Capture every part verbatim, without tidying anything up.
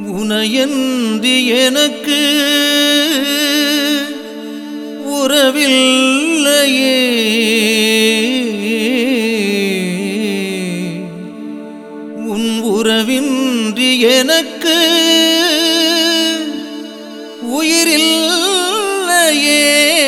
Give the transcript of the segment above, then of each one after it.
உனையன்றி எனக்கு உறவில்லையே, உன் உறவின்றி எனக்கு உயிரில்லையே.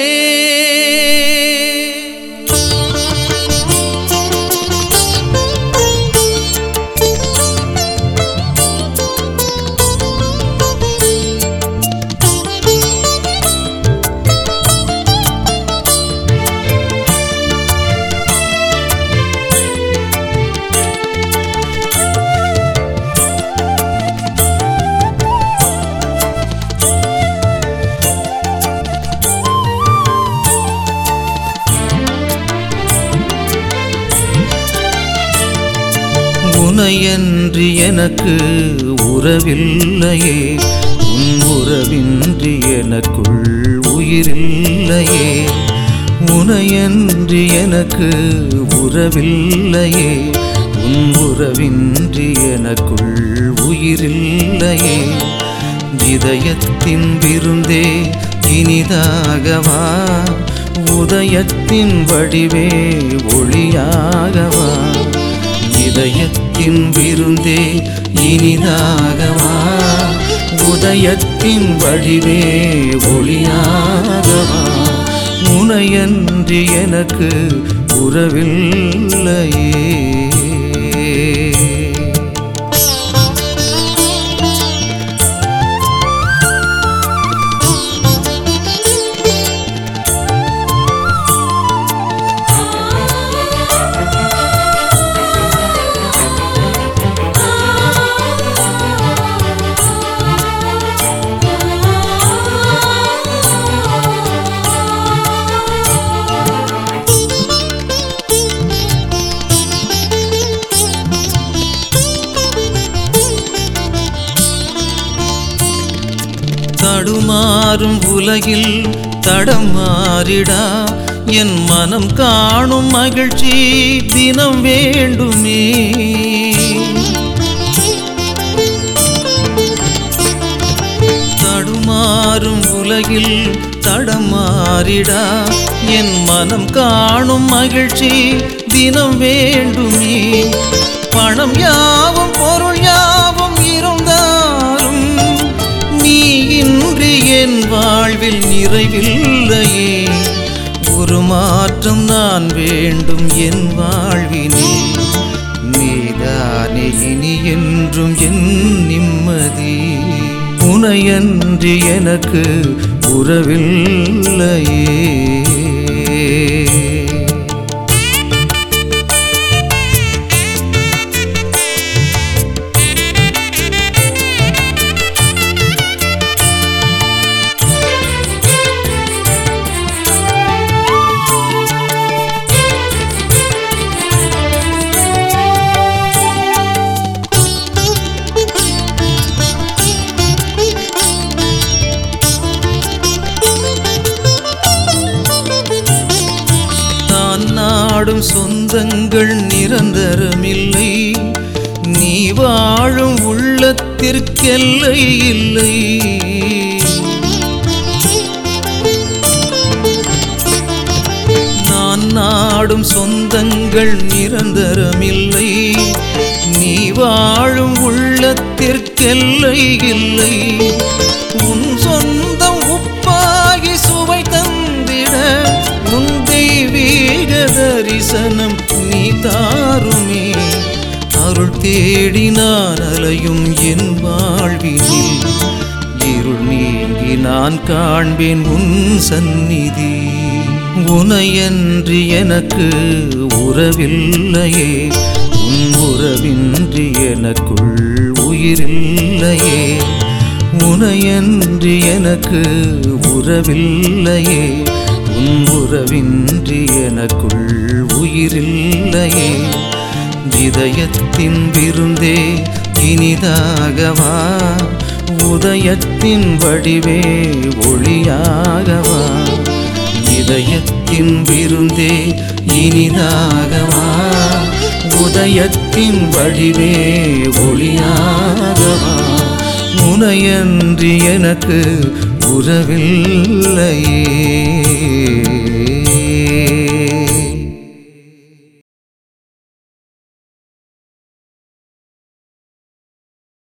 உனையன்றி எனக்கு உறவில்லையே, உன் உறவின்றி எனக்குள் உயிரில்லையே. உனையன்றி எனக்கு உறவில்லையே, உன் உறவின்றி எனக்குள் உயிரில்லையே. இதயத்தின் விருந்தே இனிதாகவா, உதயத்தின் வடிவே ஒளியாகவா. இதயத்தின் விருந்தே இனிதாகவா, உதயத்தின் வடிவே ஒளியாகவா. உனையன்றி எனக்கு உறவில்லையே. தடுமாறும் உலகில் தடம் மாறிடா, என் மனம் காணும் மகிழ்ச்சி தினம் வேண்டுமே. தடுமாறும் உலகில் தடம் மாறிடா, என் மனம் காணும் மகிழ்ச்சி தினம் வேண்டுமே. பணம் யாவும் பொருள் யாவும் இருந்தாலும் நீ இன்றி என் வாழ்வில் நிறைவில்லையே. ஒரு மாற்றம் நான் வேண்டும் என் வாழ்வினில், நீதானே இனி என்றும் என் நிம்மதி. உனையன்றி எனக்கு உறவில்லையே. நாடும் சொந்தங்கள் நிரந்தரமில்லை, நீ வாழும் உள்ளத்திற்கெல்லை இல்லை. நான் நாடும் சொந்தங்கள் நிரந்தரமில்லை, நீ வாழும் உள்ளத்திற்கெல்லை இல்லை. உன் சொந்தம் உப்பாகி சுவை தந்திட உன் தெய்வீக தரிசனம் நீ தாருமே. அருள் தேடி நான் அலையும் என் வாழ்வினில், இருள் நீங்கி நான் காண்பேன் உன் சந்நிதி. உனையன்றி எனக்கு உறவில்லையே, உன் உறவின்றி எனக்குள் உயிரில்லையே. உனையன்றி எனக்கு உறவில்லையே, உன் உறவின்றி எனக்குள் உயிரில்லையே. இதயத்தின் விருந்தே இனிதாகவா, உதயத்தின் வடிவே ஒளியாகவா. இதயத்தின் விருந்தே இனிதாகவா, உதயத்தின் வடிவே ஒளியாகவா. உன்னையன்றி எனக்கு உறவில்லையே.